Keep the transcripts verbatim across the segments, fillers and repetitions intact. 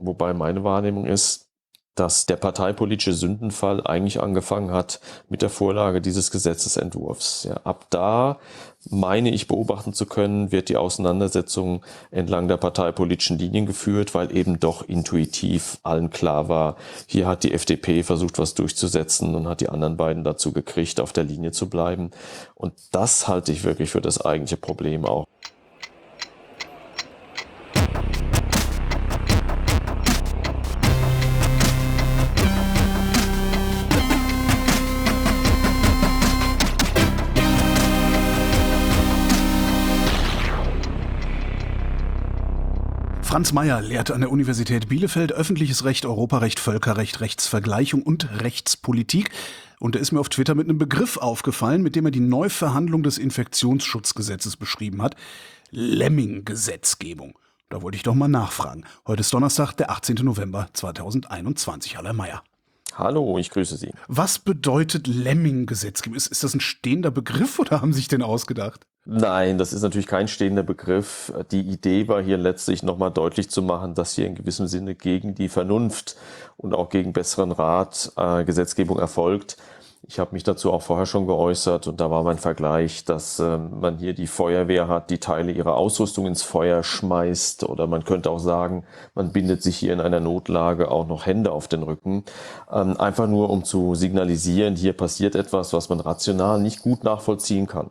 Wobei meine Wahrnehmung ist, dass der parteipolitische Sündenfall eigentlich angefangen hat mit der Vorlage dieses Gesetzesentwurfs. Ja, ab da, meine ich beobachten zu können, wird die Auseinandersetzung entlang der parteipolitischen Linien geführt, weil eben doch intuitiv allen klar war, hier hat die F D P versucht, was durchzusetzen und hat die anderen beiden dazu gekriegt, auf der Linie zu bleiben. Und das halte ich wirklich für das eigentliche Problem auch. Franz Mayer lehrt an der Universität Bielefeld Öffentliches Recht, Europarecht, Völkerrecht, Rechtsvergleichung und Rechtspolitik. Und er ist mir auf Twitter mit einem Begriff aufgefallen, mit dem er die Neuverhandlung des Infektionsschutzgesetzes beschrieben hat. Lemming-Gesetzgebung. Da wollte ich doch mal nachfragen. Heute ist Donnerstag, der achtzehnten November zweitausendeinundzwanzig. Hallo Herr Mayer. Hallo, ich grüße Sie. Was bedeutet Lemming-Gesetzgebung? Ist, ist das ein stehender Begriff oder haben Sie sich den ausgedacht? Nein, das ist natürlich kein stehender Begriff. Die Idee war hier letztlich nochmal deutlich zu machen, dass hier in gewissem Sinne gegen die Vernunft und auch gegen besseren Rat äh, Gesetzgebung erfolgt. Ich habe mich dazu auch vorher schon geäußert und da war mein Vergleich, dass äh, man hier die Feuerwehr hat, die Teile ihrer Ausrüstung ins Feuer schmeißt, oder man könnte auch sagen, man bindet sich hier in einer Notlage auch noch Hände auf den Rücken. Ähm, einfach nur, um zu signalisieren, hier passiert etwas, was man rational nicht gut nachvollziehen kann.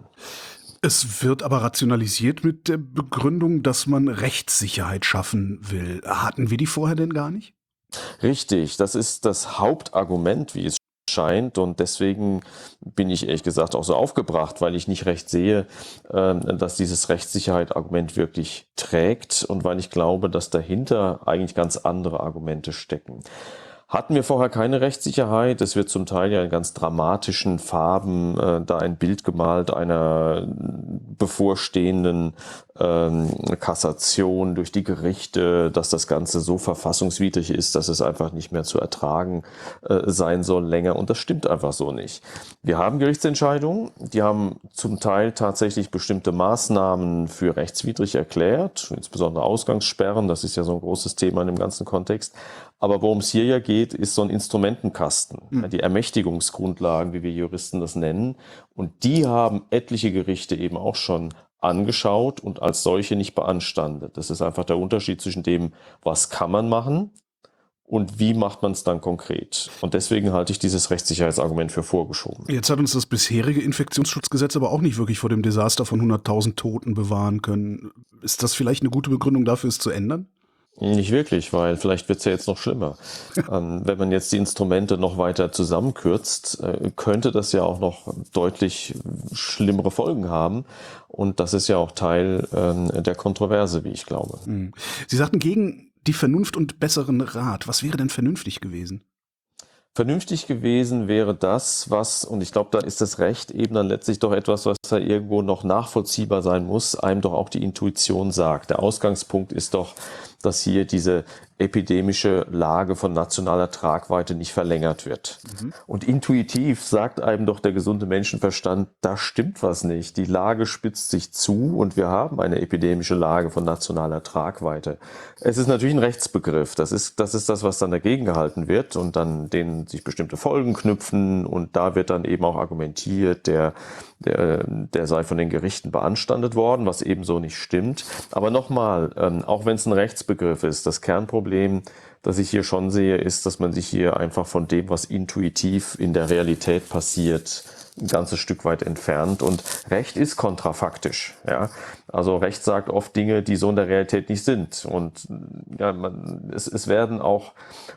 Es wird aber rationalisiert mit der Begründung, dass man Rechtssicherheit schaffen will. Hatten wir die vorher denn gar nicht? Richtig, das ist das Hauptargument, wie es scheint, und deswegen bin ich ehrlich gesagt auch so aufgebracht, weil ich nicht recht sehe, dass dieses Rechtssicherheit-Argument wirklich trägt und weil ich glaube, dass dahinter eigentlich ganz andere Argumente stecken. Hatten wir vorher keine Rechtssicherheit, es wird zum Teil ja in ganz dramatischen Farben äh, da ein Bild gemalt einer bevorstehenden ähm, Kassation durch die Gerichte, dass das Ganze so verfassungswidrig ist, dass es einfach nicht mehr zu ertragen äh, sein soll länger, und das stimmt einfach so nicht. Wir haben Gerichtsentscheidungen, die haben zum Teil tatsächlich bestimmte Maßnahmen für rechtswidrig erklärt, insbesondere Ausgangssperren, das ist ja so ein großes Thema in dem ganzen Kontext. Aber worum es hier ja geht, ist so ein Instrumentenkasten, mhm. die Ermächtigungsgrundlagen, wie wir Juristen das nennen. Und die haben etliche Gerichte eben auch schon angeschaut und als solche nicht beanstandet. Das ist einfach der Unterschied zwischen dem, was kann man machen und wie macht man es dann konkret. Und deswegen halte ich dieses Rechtssicherheitsargument für vorgeschoben. Jetzt hat uns das bisherige Infektionsschutzgesetz aber auch nicht wirklich vor dem Desaster von hunderttausend Toten bewahren können. Ist das vielleicht eine gute Begründung dafür, es zu ändern? Nicht wirklich, weil vielleicht wird es ja jetzt noch schlimmer. ähm, wenn man jetzt die Instrumente noch weiter zusammenkürzt, äh, könnte das ja auch noch deutlich schlimmere Folgen haben. Und das ist ja auch Teil ähm, der Kontroverse, wie ich glaube. Sie sagten gegen die Vernunft und besseren Rat. Was wäre denn vernünftig gewesen? Vernünftig gewesen wäre das, was, und ich glaube, da ist das Recht eben dann letztlich doch etwas, was da irgendwo noch nachvollziehbar sein muss, einem doch auch die Intuition sagt. Der Ausgangspunkt ist doch, dass hier diese epidemische Lage von nationaler Tragweite nicht verlängert wird. Mhm. Und intuitiv sagt einem doch der gesunde Menschenverstand, da stimmt was nicht. Die Lage spitzt sich zu und wir haben eine epidemische Lage von nationaler Tragweite. Es ist natürlich ein Rechtsbegriff. Das ist, das ist das, was dann dagegen gehalten wird und dann denen sich bestimmte Folgen knüpfen, und da wird dann eben auch argumentiert, der, der, der sei von den Gerichten beanstandet worden, was eben so nicht stimmt. Aber nochmal, ähm, auch wenn es ein Rechtsbegriff ist, das Kernproblem, das ich hier schon sehe, ist, dass man sich hier einfach von dem, was intuitiv in der Realität passiert, ein ganzes Stück weit entfernt. Und Recht ist kontrafaktisch. Ja? Also Recht sagt oft Dinge, die so in der Realität nicht sind. Und ja, man, es, es werden auch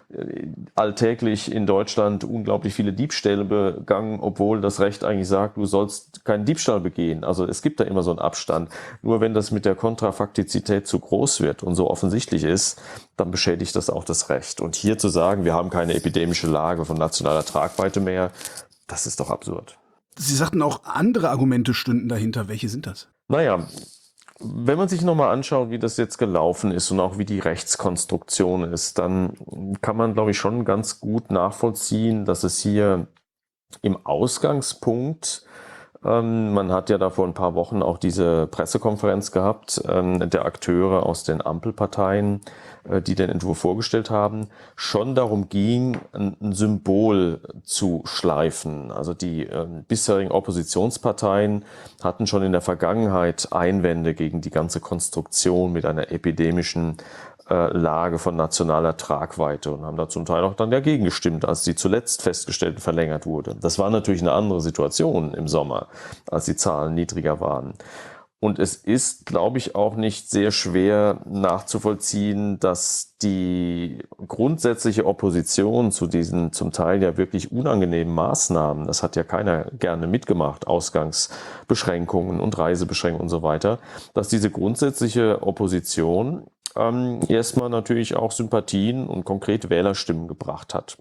alltäglich in Deutschland unglaublich viele Diebstähle begangen, obwohl das Recht eigentlich sagt, du sollst keinen Diebstahl begehen. Also es gibt da immer so einen Abstand. Nur wenn das mit der Kontrafaktizität zu groß wird und so offensichtlich ist, dann beschädigt das auch das Recht. Und hier zu sagen, wir haben keine epidemische Lage von nationaler Tragweite mehr, das ist doch absurd. Sie sagten auch, andere Argumente stünden dahinter. Welche sind das? Naja, wenn man sich nochmal anschaut, wie das jetzt gelaufen ist und auch wie die Rechtskonstruktion ist, dann kann man, glaube ich, schon ganz gut nachvollziehen, dass es hier im Ausgangspunkt Ähm, man hat ja da vor ein paar Wochen auch diese Pressekonferenz gehabt, ähm, der Akteure aus den Ampelparteien, äh, die den Entwurf vorgestellt haben, schon darum ging, ein, ein Symbol zu schleifen. Also die äh, bisherigen Oppositionsparteien hatten schon in der Vergangenheit Einwände gegen die ganze Konstruktion mit einer epidemischen äh, Lage von nationaler Tragweite und haben da zum Teil auch dann dagegen gestimmt, als die zuletzt festgestellt verlängert wurde. Das war natürlich eine andere Situation im Sommer, als die Zahlen niedriger waren. Und es ist, glaube ich, auch nicht sehr schwer nachzuvollziehen, dass die grundsätzliche Opposition zu diesen zum Teil ja wirklich unangenehmen Maßnahmen, das hat ja keiner gerne mitgemacht, Ausgangsbeschränkungen und Reisebeschränkungen und so weiter, dass diese grundsätzliche Opposition ähm, erstmal natürlich auch Sympathien und konkret Wählerstimmen gebracht hat.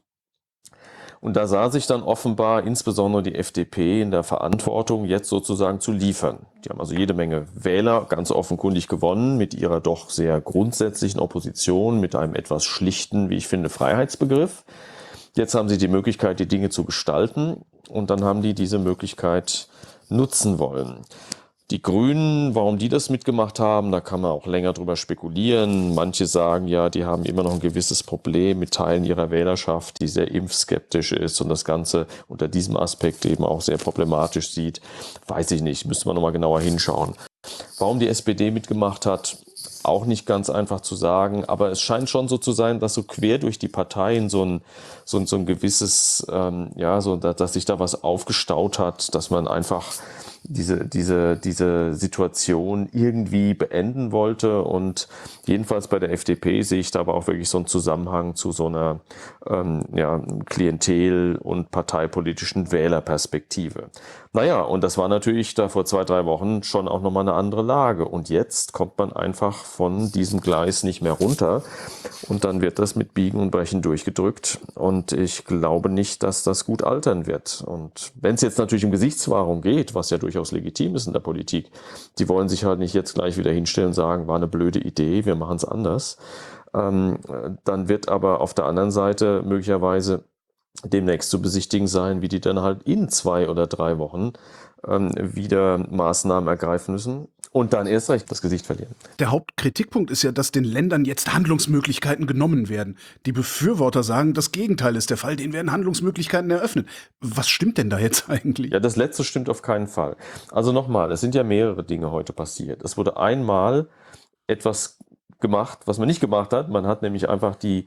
Und da sah sich dann offenbar insbesondere die F D P in der Verantwortung, jetzt sozusagen zu liefern. Die haben also jede Menge Wähler ganz offenkundig gewonnen mit ihrer doch sehr grundsätzlichen Opposition, mit einem etwas schlichten, wie ich finde, Freiheitsbegriff. Jetzt haben sie die Möglichkeit, die Dinge zu gestalten, und dann haben die diese Möglichkeit nutzen wollen. Die Grünen, warum die das mitgemacht haben, da kann man auch länger drüber spekulieren. Manche sagen ja, die haben immer noch ein gewisses Problem mit Teilen ihrer Wählerschaft, die sehr impfskeptisch ist und das Ganze unter diesem Aspekt eben auch sehr problematisch sieht. Weiß ich nicht, müsste man nochmal genauer hinschauen. Warum die S P D mitgemacht hat, auch nicht ganz einfach zu sagen, aber es scheint schon so zu sein, dass so quer durch die Parteien so ein, so ein, so ein gewisses, ähm, ja, so, dass sich da was aufgestaut hat, dass man einfach diese, diese, diese Situation irgendwie beenden wollte. Und jedenfalls bei der F D P sehe ich da aber auch wirklich so einen Zusammenhang zu so einer ähm, ja, Klientel- und parteipolitischen Wählerperspektive. Naja, und das war natürlich da vor zwei, drei Wochen schon auch nochmal eine andere Lage. Und jetzt kommt man einfach von diesem Gleis nicht mehr runter. Und dann wird das mit Biegen und Brechen durchgedrückt. Und ich glaube nicht, dass das gut altern wird. Und wenn es jetzt natürlich um Gesichtswahrung geht, was ja durchaus legitim ist in der Politik, die wollen sich halt nicht jetzt gleich wieder hinstellen und sagen, war eine blöde Idee, wir machen es anders. Ähm, dann wird aber auf der anderen Seite möglicherweise demnächst zu besichtigen sein, wie die dann halt in zwei oder drei Wochen ähm, wieder Maßnahmen ergreifen müssen und dann erst recht das Gesicht verlieren. Der Hauptkritikpunkt ist ja, dass den Ländern jetzt Handlungsmöglichkeiten genommen werden. Die Befürworter sagen, das Gegenteil ist der Fall, denen werden Handlungsmöglichkeiten eröffnet. Was stimmt denn da jetzt eigentlich? Ja, das Letzte stimmt auf keinen Fall. Also nochmal, es sind ja mehrere Dinge heute passiert. Es wurde einmal etwas gemacht, was man nicht gemacht hat. Man hat nämlich einfach die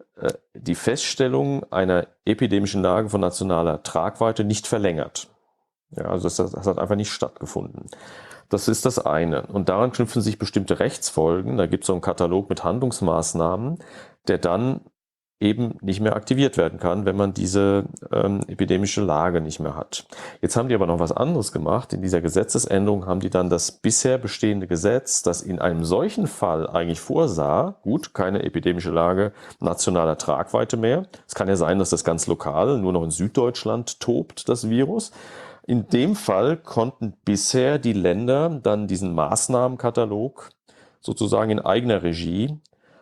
die Feststellung einer epidemischen Lage von nationaler Tragweite nicht verlängert. Ja, also das, das hat einfach nicht stattgefunden. Das ist das eine. Und daran knüpfen sich bestimmte Rechtsfolgen. Da gibt es so einen Katalog mit Handlungsmaßnahmen, der dann eben nicht mehr aktiviert werden kann, wenn man diese ähm, epidemische Lage nicht mehr hat. Jetzt haben die aber noch was anderes gemacht. In dieser Gesetzesänderung haben die dann das bisher bestehende Gesetz, das in einem solchen Fall eigentlich vorsah, gut, keine epidemische Lage nationaler Tragweite mehr. Es kann ja sein, dass das ganz lokal nur noch in Süddeutschland tobt, das Virus. In dem Fall konnten bisher die Länder dann diesen Maßnahmenkatalog sozusagen in eigener Regie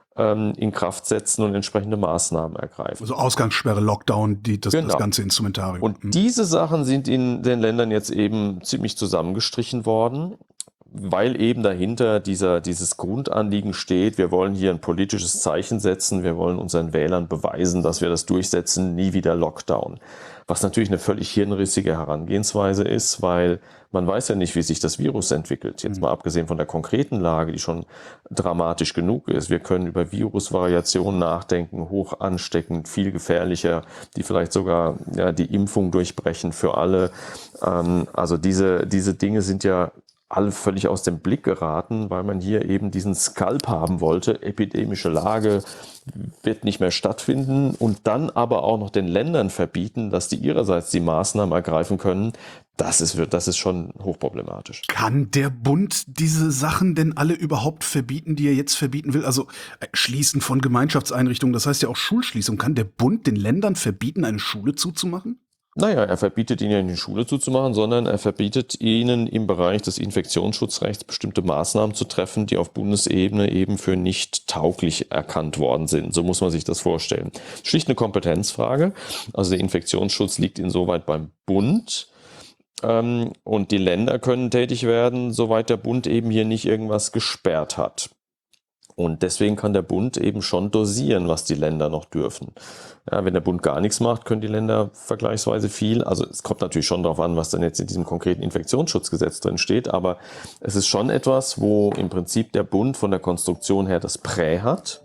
in Kraft setzen und entsprechende Maßnahmen ergreifen. Also Ausgangssperre, Lockdown, die, das, genau. das ganze Instrumentarium. Und diese Sachen sind in den Ländern jetzt eben ziemlich zusammengestrichen worden, weil eben dahinter dieser, dieses Grundanliegen steht, wir wollen hier ein politisches Zeichen setzen, wir wollen unseren Wählern beweisen, dass wir das durchsetzen, nie wieder Lockdown. Was natürlich eine völlig hirnrissige Herangehensweise ist, weil man weiß ja nicht, wie sich das Virus entwickelt. Jetzt mal abgesehen von der konkreten Lage, die schon dramatisch genug ist. Wir können über Virusvariationen nachdenken, hoch ansteckend, viel gefährlicher, die vielleicht sogar ja, die Impfung durchbrechen für alle. Ähm, also diese, diese Dinge sind ja alle völlig aus dem Blick geraten, weil man hier eben diesen Skalp haben wollte. Epidemische Lage wird nicht mehr stattfinden und dann aber auch noch den Ländern verbieten, dass die ihrerseits die Maßnahmen ergreifen können. Das ist, das ist schon hochproblematisch. Kann der Bund diese Sachen denn alle überhaupt verbieten, die er jetzt verbieten will? Also äh, Schließen von Gemeinschaftseinrichtungen, das heißt ja auch Schulschließung. Kann der Bund den Ländern verbieten, eine Schule zuzumachen? Naja, er verbietet ihnen ja nicht die Schule zuzumachen, sondern er verbietet ihnen im Bereich des Infektionsschutzrechts bestimmte Maßnahmen zu treffen, die auf Bundesebene eben für nicht tauglich erkannt worden sind. So muss man sich das vorstellen. Schlicht eine Kompetenzfrage. Also der Infektionsschutz liegt insoweit beim Bund. Ähm, und die Länder können tätig werden, soweit der Bund eben hier nicht irgendwas gesperrt hat. Und deswegen kann der Bund eben schon dosieren, was die Länder noch dürfen. Ja, wenn der Bund gar nichts macht, können die Länder vergleichsweise viel. Also es kommt natürlich schon darauf an, was dann jetzt in diesem konkreten Infektionsschutzgesetz drin steht. Aber es ist schon etwas, wo im Prinzip der Bund von der Konstruktion her das Prä hat.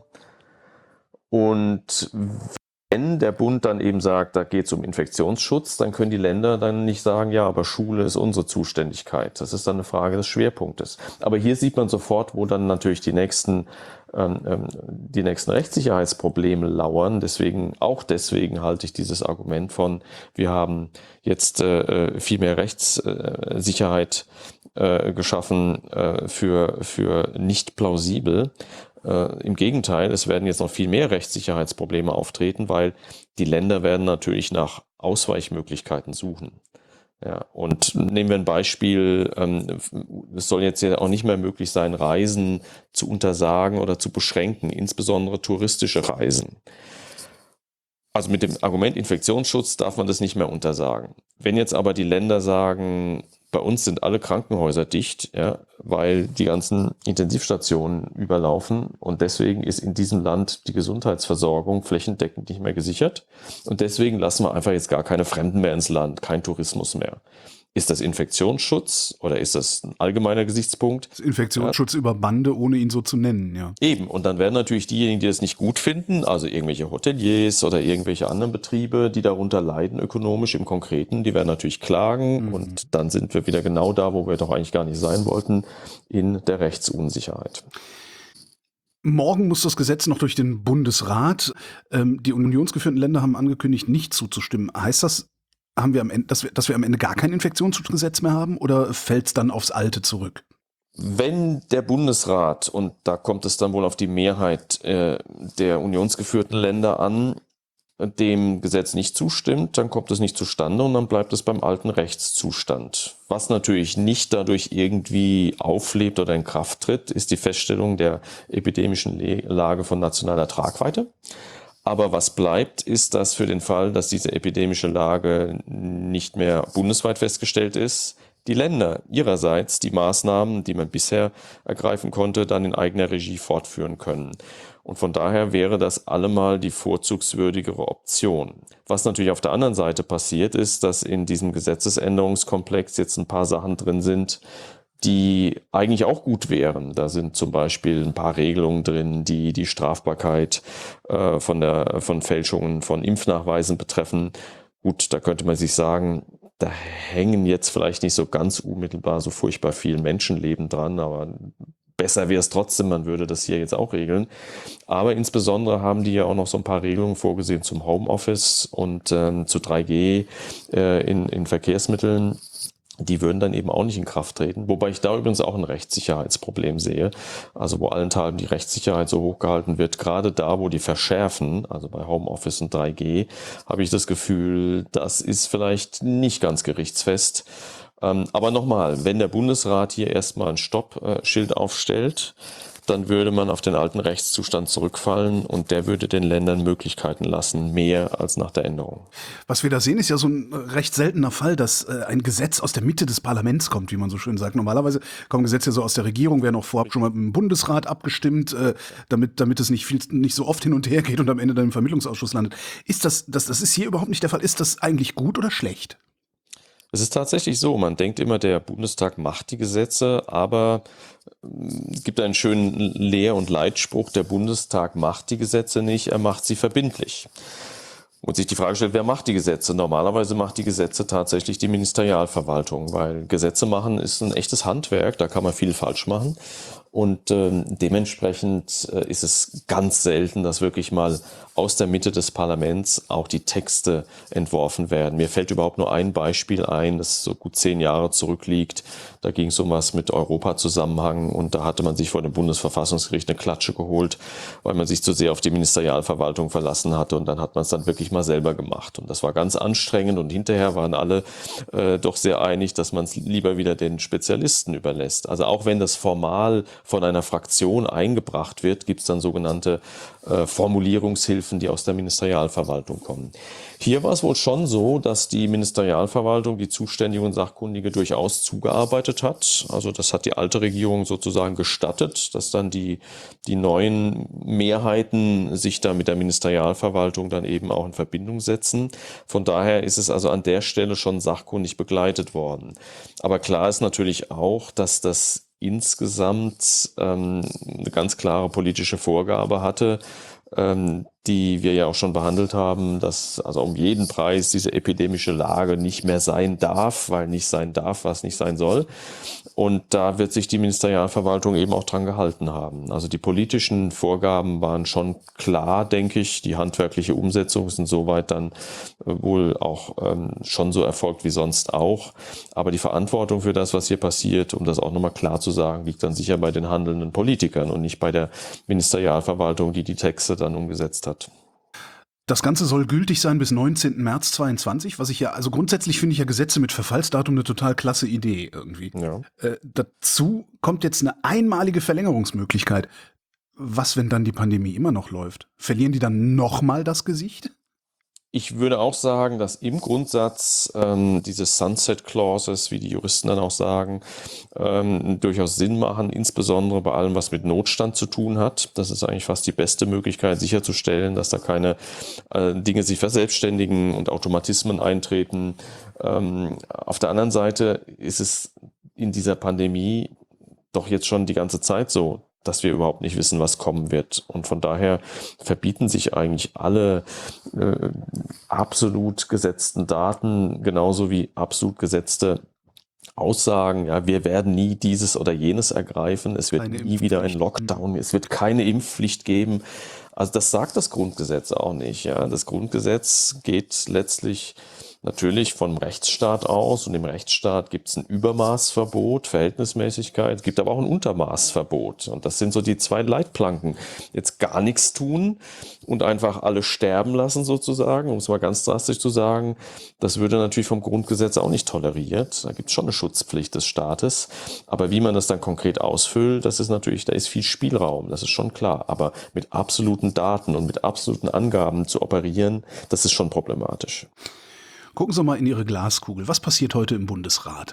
Und wenn der Bund dann eben sagt, da geht es um Infektionsschutz, dann können die Länder dann nicht sagen, ja, aber Schule ist unsere Zuständigkeit. Das ist dann eine Frage des Schwerpunktes. Aber hier sieht man sofort, wo dann natürlich die nächsten, ähm, die nächsten Rechtssicherheitsprobleme lauern. Deswegen, auch deswegen halte ich dieses Argument von, wir haben jetzt äh, viel mehr Rechtssicherheit äh, geschaffen äh, für, für nicht plausibel. Äh, Im Gegenteil, es werden jetzt noch viel mehr Rechtssicherheitsprobleme auftreten, weil die Länder werden natürlich nach Ausweichmöglichkeiten suchen. Ja, und nehmen wir ein Beispiel, ähm, es soll jetzt ja auch nicht mehr möglich sein, Reisen zu untersagen oder zu beschränken, insbesondere touristische Reisen. Also mit dem Argument Infektionsschutz darf man das nicht mehr untersagen. Wenn jetzt aber die Länder sagen, bei uns sind alle Krankenhäuser dicht, ja, weil die ganzen Intensivstationen überlaufen und deswegen ist in diesem Land die Gesundheitsversorgung flächendeckend nicht mehr gesichert und deswegen lassen wir einfach jetzt gar keine Fremden mehr ins Land, kein Tourismus mehr. Ist das Infektionsschutz oder ist das ein allgemeiner Gesichtspunkt? Das Infektionsschutz ja. über Bande, ohne ihn so zu nennen, ja. Eben, und dann werden natürlich diejenigen, die das nicht gut finden, also irgendwelche Hoteliers oder irgendwelche anderen Betriebe, die darunter leiden ökonomisch im Konkreten, die werden natürlich klagen mhm. und dann sind wir wieder genau da, wo wir doch eigentlich gar nicht sein wollten, in der Rechtsunsicherheit. Morgen muss das Gesetz noch durch den Bundesrat. Ähm, die unionsgeführten Länder haben angekündigt, nicht zuzustimmen. Heißt das, haben wir am Ende, dass wir, dass wir am Ende gar kein Infektionsschutzgesetz mehr haben oder fällt es dann aufs Alte zurück? Wenn der Bundesrat, und da kommt es dann wohl auf die Mehrheit äh, der unionsgeführten Länder an, dem Gesetz nicht zustimmt, dann kommt es nicht zustande und dann bleibt es beim alten Rechtszustand. Was natürlich nicht dadurch irgendwie auflebt oder in Kraft tritt, ist die Feststellung der epidemischen Lage von nationaler Tragweite. Aber was bleibt, ist, dass für den Fall, dass diese epidemische Lage nicht mehr bundesweit festgestellt ist, die Länder ihrerseits die Maßnahmen, die man bisher ergreifen konnte, dann in eigener Regie fortführen können. Und von daher wäre das allemal die vorzugswürdigere Option. Was natürlich auf der anderen Seite passiert ist, dass in diesem Gesetzesänderungskomplex jetzt ein paar Sachen drin sind, die eigentlich auch gut wären. Da sind zum Beispiel ein paar Regelungen drin, die die Strafbarkeit äh, von der von Fälschungen von Impfnachweisen betreffen. Gut, da könnte man sich sagen, da hängen jetzt vielleicht nicht so ganz unmittelbar so furchtbar viel Menschenleben dran, aber besser wäre es trotzdem, man würde das hier jetzt auch regeln. Aber insbesondere haben die ja auch noch so ein paar Regelungen vorgesehen zum Homeoffice und ähm, zu drei G äh, in, in Verkehrsmitteln. Die würden dann eben auch nicht in Kraft treten, wobei ich da übrigens auch ein Rechtssicherheitsproblem sehe, also wo allenthalben die Rechtssicherheit so hochgehalten wird, gerade da, wo die verschärfen, also bei Homeoffice und drei G, habe ich das Gefühl, das ist vielleicht nicht ganz gerichtsfest. Aber nochmal, wenn der Bundesrat hier erstmal ein Stoppschild aufstellt, dann würde man auf den alten Rechtszustand zurückfallen und der würde den Ländern Möglichkeiten lassen, mehr als nach der Änderung. Was wir da sehen, ist ja so ein recht seltener Fall, dass äh, ein Gesetz aus der Mitte des Parlaments kommt, wie man so schön sagt. Normalerweise kommen Gesetze so aus der Regierung, werden auch vorab schon mal im Bundesrat abgestimmt, äh, damit, damit es nicht viel, nicht so oft hin und her geht und am Ende dann im Vermittlungsausschuss landet. Ist das, das, das ist hier überhaupt nicht der Fall. Ist das eigentlich gut oder schlecht? Es ist tatsächlich so, man denkt immer, der Bundestag macht die Gesetze, aber es gibt einen schönen Lehr- und Leitspruch, der Bundestag macht die Gesetze nicht, er macht sie verbindlich. Und sich die Frage stellt, wer macht die Gesetze? Normalerweise macht die Gesetze tatsächlich die Ministerialverwaltung, weil Gesetze machen ist ein echtes Handwerk, da kann man viel falsch machen. Und ähm, dementsprechend äh, ist es ganz selten, dass wirklich mal aus der Mitte des Parlaments auch die Texte entworfen werden. Mir fällt überhaupt nur ein Beispiel ein, das so gut zehn Jahre zurückliegt. Da ging es um was mit Europa-Zusammenhang und da hatte man sich vor dem Bundesverfassungsgericht eine Klatsche geholt, weil man sich zu sehr auf die Ministerialverwaltung verlassen hatte und dann hat man es dann wirklich mal selber gemacht. Und das war ganz anstrengend und hinterher waren alle äh, doch sehr einig, dass man es lieber wieder den Spezialisten überlässt. Also auch wenn das formal von einer Fraktion eingebracht wird, gibt es dann sogenannte äh, Formulierungshilfen, die aus der Ministerialverwaltung kommen. Hier war es wohl schon so, dass die Ministerialverwaltung, die zuständige und Sachkundige, durchaus zugearbeitet hat. Also das hat die alte Regierung sozusagen gestattet, dass dann die, die neuen Mehrheiten sich da mit der Ministerialverwaltung dann eben auch in Verbindung setzen. Von daher ist es also an der Stelle schon sachkundig begleitet worden. Aber klar ist natürlich auch, dass das insgesamt ähm, eine ganz klare politische Vorgabe hatte, ähm, die wir ja auch schon behandelt haben, dass also um jeden Preis diese epidemische Lage nicht mehr sein darf, weil nicht sein darf, was nicht sein soll. Und da wird sich die Ministerialverwaltung eben auch dran gehalten haben. Also die politischen Vorgaben waren schon klar, denke ich. Die handwerkliche Umsetzung ist insoweit dann wohl auch ähm, schon so erfolgt wie sonst auch. Aber die Verantwortung für das, was hier passiert, um das auch nochmal klar zu sagen, liegt dann sicher bei den handelnden Politikern und nicht bei der Ministerialverwaltung, die die Texte dann umgesetzt hat. Das Ganze soll gültig sein bis neunzehnten März zweiundzwanzig, was ich ja, also grundsätzlich finde ich ja Gesetze mit Verfallsdatum eine total klasse Idee irgendwie. Ja. Äh, dazu kommt jetzt eine einmalige Verlängerungsmöglichkeit. Was, wenn dann die Pandemie immer noch läuft? Verlieren die dann nochmal das Gesicht? Ich würde auch sagen, dass im Grundsatz ähm, diese Sunset Clauses, wie die Juristen dann auch sagen, ähm, durchaus Sinn machen, insbesondere bei allem, was mit Notstand zu tun hat. Das ist eigentlich fast die beste Möglichkeit, sicherzustellen, dass da keine äh, Dinge sich verselbstständigen und Automatismen eintreten. Ähm, auf der anderen Seite ist es in dieser Pandemie doch jetzt schon die ganze Zeit so, dass wir überhaupt nicht wissen, was kommen wird. Und von daher verbieten sich eigentlich alle äh, absolut gesetzten Daten, genauso wie absolut gesetzte Aussagen, ja, wir werden nie dieses oder jenes ergreifen, es wird Keine nie wieder ein Impfpflicht. Lockdown, es wird keine Impfpflicht geben. Also das sagt das Grundgesetz auch nicht. Ja. Das Grundgesetz geht letztlich natürlich vom Rechtsstaat aus, und im Rechtsstaat gibt es ein Übermaßverbot, Verhältnismäßigkeit, es gibt aber auch ein Untermaßverbot. Und das sind so die zwei Leitplanken. Jetzt gar nichts tun und einfach alle sterben lassen sozusagen, um es mal ganz drastisch zu sagen, das würde natürlich vom Grundgesetz auch nicht toleriert. Da gibt es schon eine Schutzpflicht des Staates. Aber wie man das dann konkret ausfüllt, das ist natürlich, da ist viel Spielraum, das ist schon klar. Aber mit absoluten Daten und mit absoluten Angaben zu operieren, das ist schon problematisch. Gucken Sie mal in Ihre Glaskugel. Was passiert heute im Bundesrat?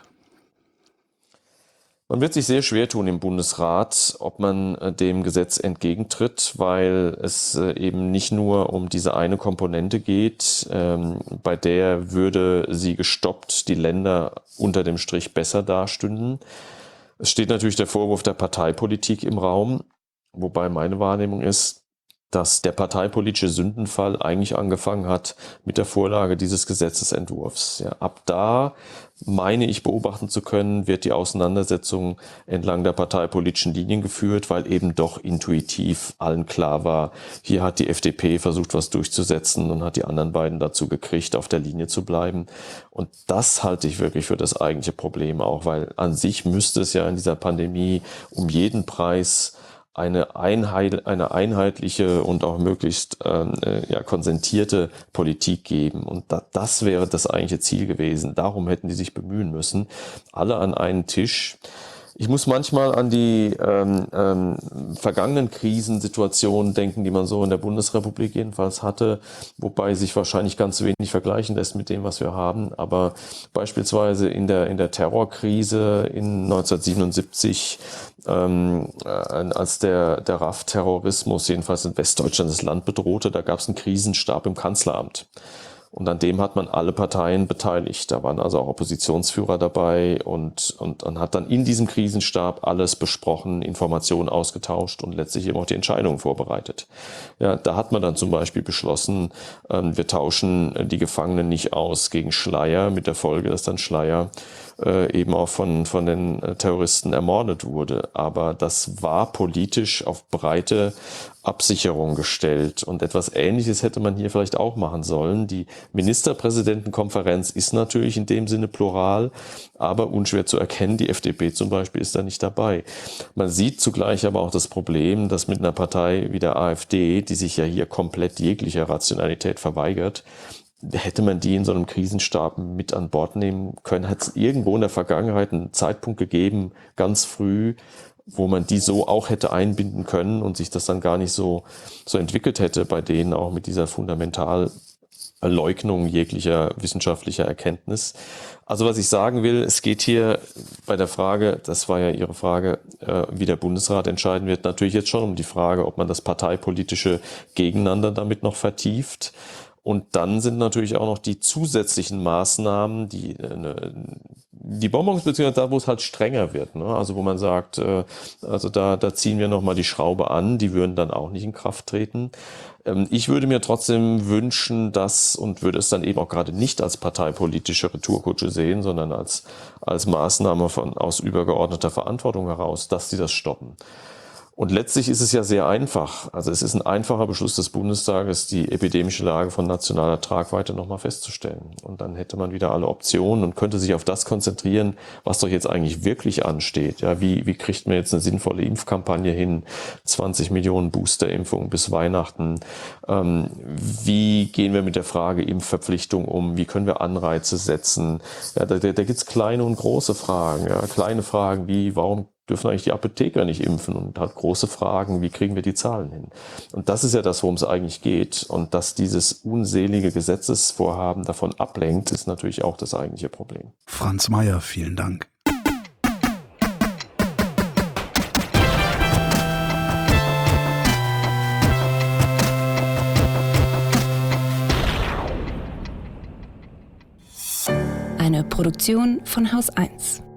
Man wird sich sehr schwer tun im Bundesrat, ob man äh, dem Gesetz entgegentritt, weil es äh, eben nicht nur um diese eine Komponente geht, ähm, bei der würde sie gestoppt die Länder unter dem Strich besser dastünden. Es steht natürlich der Vorwurf der Parteipolitik im Raum, wobei meine Wahrnehmung ist, dass der parteipolitische Sündenfall eigentlich angefangen hat mit der Vorlage dieses Gesetzesentwurfs. Ja, ab da, meine ich beobachten zu können, wird die Auseinandersetzung entlang der parteipolitischen Linien geführt, weil eben doch intuitiv allen klar war, hier hat die F D P versucht, was durchzusetzen und hat die anderen beiden dazu gekriegt, auf der Linie zu bleiben. Und das halte ich wirklich für das eigentliche Problem auch, weil an sich müsste es ja in dieser Pandemie um jeden Preis eine, Einheit, eine einheitliche und auch möglichst ähm, äh, ja, konsentierte Politik geben. Und da, das wäre das eigentliche Ziel gewesen. Darum hätten die sich bemühen müssen. Alle an einen Tisch. Ich muss manchmal an die ähm, ähm, vergangenen Krisensituationen denken, die man so in der Bundesrepublik jedenfalls hatte, wobei sich wahrscheinlich ganz wenig vergleichen lässt mit dem, was wir haben. Aber beispielsweise in der in der Terrorkrise in neunzehnhundertsiebenundsiebzig, ähm, äh, als der der R A F-Terrorismus jedenfalls in Westdeutschland das Land bedrohte, da gab es einen Krisenstab im Kanzleramt. Und an dem hat man alle Parteien beteiligt. Da waren also auch Oppositionsführer dabei und, und man hat dann in diesem Krisenstab alles besprochen, Informationen ausgetauscht und letztlich eben auch die Entscheidungen vorbereitet. Ja, da hat man dann zum Beispiel beschlossen, ähm, wir tauschen die Gefangenen nicht aus gegen Schleyer, mit der Folge, dass dann Schleyer äh, eben auch von, von den Terroristen ermordet wurde. Aber das war politisch auf breite Absicherung gestellt. Und etwas Ähnliches hätte man hier vielleicht auch machen sollen. Die Ministerpräsidentenkonferenz ist natürlich in dem Sinne plural, aber unschwer zu erkennen. Die F D P zum Beispiel ist da nicht dabei. Man sieht zugleich aber auch das Problem, dass mit einer Partei wie der AfD, die sich ja hier komplett jeglicher Rationalität verweigert, hätte man die in so einem Krisenstab mit an Bord nehmen können. Hat es irgendwo in der Vergangenheit einen Zeitpunkt gegeben, ganz früh, wo man die so auch hätte einbinden können und sich das dann gar nicht so, so entwickelt hätte bei denen auch mit dieser Fundamental-Leugnung jeglicher wissenschaftlicher Erkenntnis. Also was ich sagen will, es geht hier bei der Frage, das war ja Ihre Frage, äh, wie der Bundesrat entscheiden wird, natürlich jetzt schon um die Frage, ob man das parteipolitische Gegeneinander damit noch vertieft. Und dann sind natürlich auch noch die zusätzlichen Maßnahmen, die, äh, die Bonbons, beziehungsweise da, wo es halt strenger wird, ne? Also wo man sagt, äh, also da, da ziehen wir nochmal die Schraube an, die würden dann auch nicht in Kraft treten. Ähm, ich würde mir trotzdem wünschen, dass, und würde es dann eben auch gerade nicht als parteipolitische Retourkutsche sehen, sondern als, als Maßnahme von, aus übergeordneter Verantwortung heraus, dass sie das stoppen. Und letztlich ist es ja sehr einfach. Also es ist ein einfacher Beschluss des Bundestages, die epidemische Lage von nationaler Tragweite nochmal festzustellen. Und dann hätte man wieder alle Optionen und könnte sich auf das konzentrieren, was doch jetzt eigentlich wirklich ansteht. Ja, wie, wie kriegt man jetzt eine sinnvolle Impfkampagne hin? zwanzig Millionen Boosterimpfungen bis Weihnachten. Ähm, wie gehen wir mit der Frage Impfverpflichtung um? Wie können wir Anreize setzen? Ja, da da, da gibt es kleine und große Fragen. Ja, kleine Fragen wie, warum dürfen eigentlich die Apotheker nicht impfen, und hat große Fragen, wie kriegen wir die Zahlen hin? Und das ist ja das, worum es eigentlich geht. Und dass dieses unselige Gesetzesvorhaben davon ablenkt, ist natürlich auch das eigentliche Problem. Franz Mayer, vielen Dank. Eine Produktion von Haus eins.